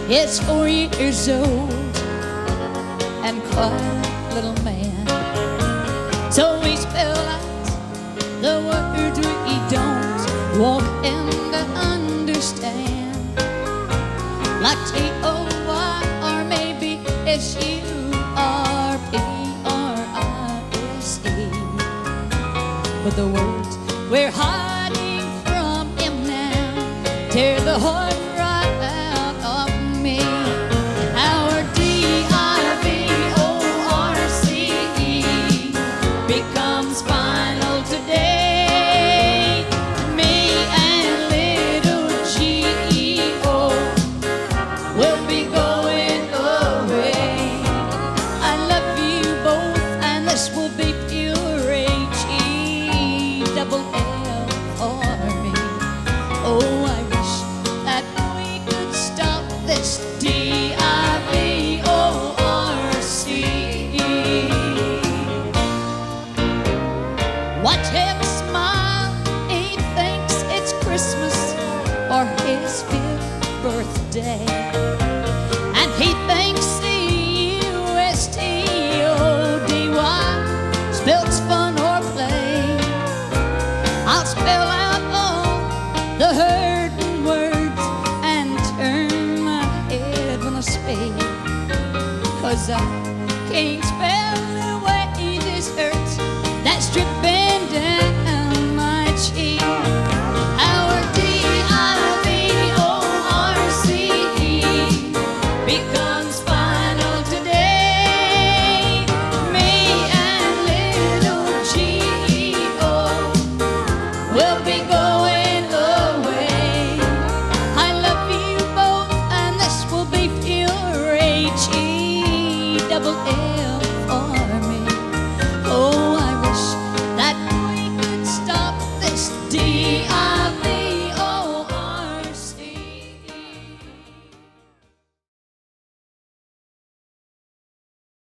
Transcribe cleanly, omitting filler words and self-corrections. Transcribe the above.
is 4 years old and quite a little man. So we spell out the words we don't walk and understand, like T-O-Y or maybe S-U-R-P-R-I-S-E. But the words we're hiding from him now tear the heart